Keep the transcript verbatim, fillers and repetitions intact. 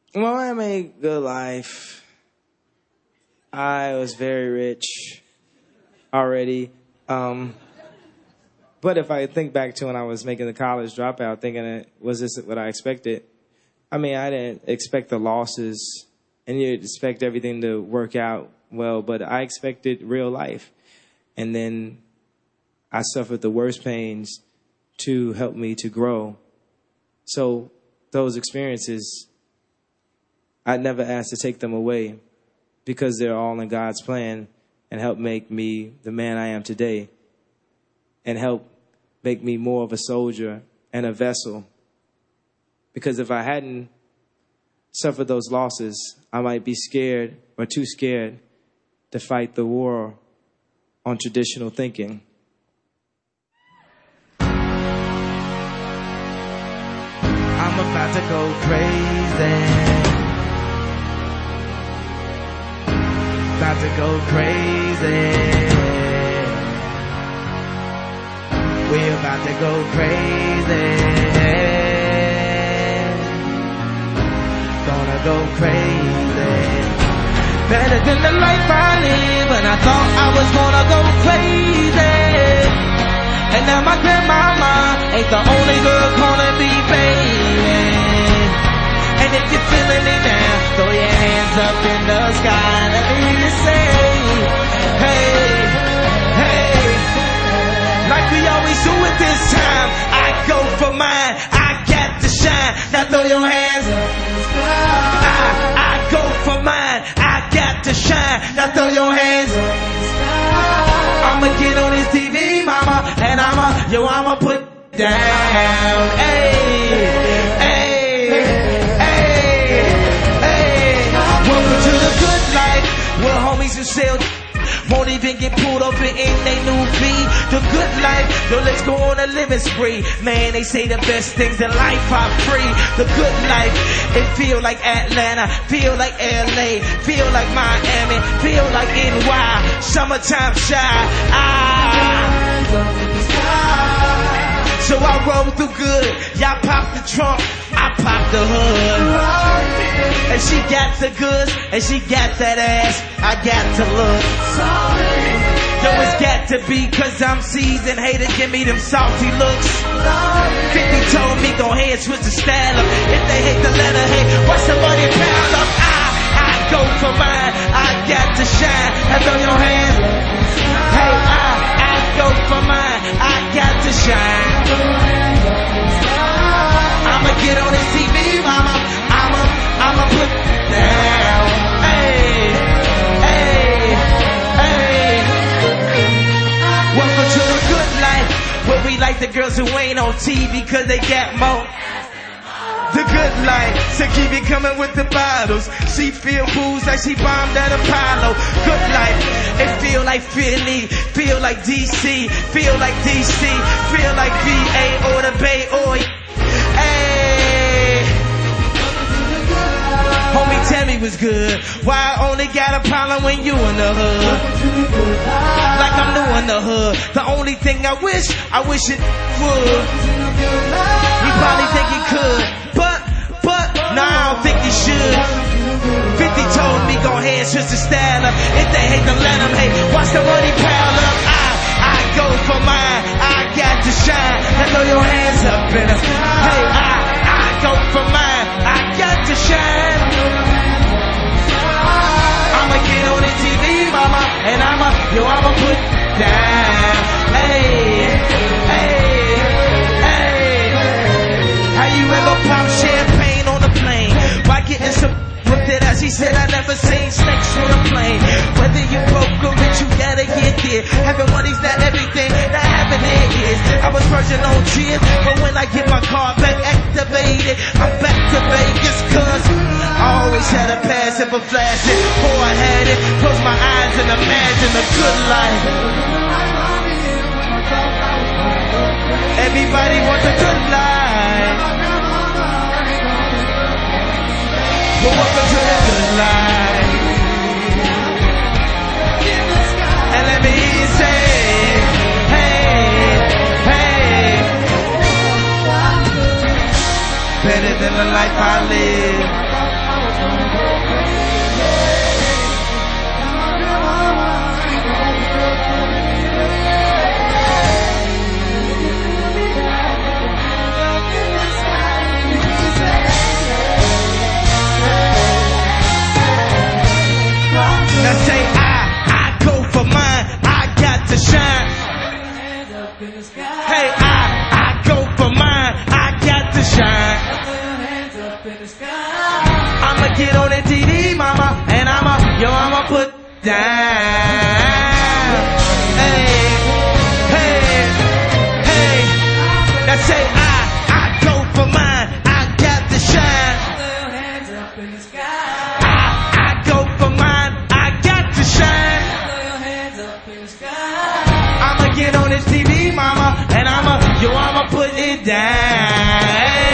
Well, I made good life. I was very rich already. Um, but if I think back to when I was making the college dropout, thinking, was this what I expected? I mean, I didn't expect the losses, and you expect everything to work out well, but I expected real life. And then I suffered the worst pains to help me to grow. So those experiences, I never asked to take them away because they're all in God's plan and help make me the man I am today and help make me more of a soldier and a vessel. Because if I hadn't suffered those losses, I might be scared or too scared to fight the war on traditional thinking. I'm about to go crazy. About to go crazy. We're about to go crazy. Gonna go crazy. Better than the life I live, and I thought I was gonna go crazy. And now my grandmama ain't the only girl calling me baby. And if you're feeling it now, throw your hands up in the sky. Let me hear you say, hey, hey. Like we always do at this time, I go for mine, I got to shine. Now throw your hands up in the sky. I, I go for mine, I got to shine. Now throw your hands up in the sky. I'ma get on this T V, mama, and I'ma, yo, I'ma put down. Hey, hey, hey, hey. Welcome to the good life, where homies who sell won't even get pulled over in they new V. The good life, yo, let's go on a living spree. Man, they say the best things in life are free. The good life, it feel like Atlanta, feel like L A, feel like Miami, feel like N Y. Summertime shy. Ah. So I roll through good. Y'all pop the trunk, I pop the hood. And she got the goods, and she got that ass. I got to look. Yo, it's got to be, cause I'm seasoned. Haters give me them salty looks. fifty told me, go ahead, switch the style up. If they hate the letter, hey, watch somebody pound up. I, I go for mine, I got to shine. I throw your hands. Hey, I, I go for mine, I got to shine. I'ma get on this T V, mama. I'ma, I'ma put down. Hey, hey, hey. Welcome to the good life, where we like the girls who ain't on T V cause they got more. The good life, so keep it coming with the bottles. She feel booze like she bombed at Apollo. Good life, it feel like Philly, feel like D C, feel like D C, feel like V A or the Bay or hey. Homie, tell me what's good. Why I only got a problem when you in the hood? Like I'm new in the hood. The only thing I wish, I wish it would. You probably think he could, but, but, nah, I don't think he should. fifty told me, go ahead, switch the style up. If they hate them, let them hate. Watch the money pile up. I, I go for mine, I got to shine. And throw your hands up in the hey, I, I go for mine, I got to shine. I'ma get on the T V, mama, and I'ma, yo, I'ma put down. Hey, hey, hey. How you ever pop champagne on the plane? Why getting some with it as he said I never seen snakes on a plane. Whether you broke or rich, you gotta get there. Having money's not everything, not having it is. I was verging on tears, but when I get my car back activated, I'm back to Vegas cause I always had a passion for flashing. Before I had it, close my eyes and imagine a good life. Everybody wants a good life. But welcome to the good life. And let me hear you say, hey, hey. Better than the life I live. I'ma get on that T V, mama, and I'ma, yo, I'ma put down. Hey, hey, hey. Now say I, I go for mine. I got to shine. Throw your hands up in the sky. I, I go for mine. I got to shine. Throw your hands up in the sky. I'ma get on this T V, mama, and I'ma, yo, I'ma put it down.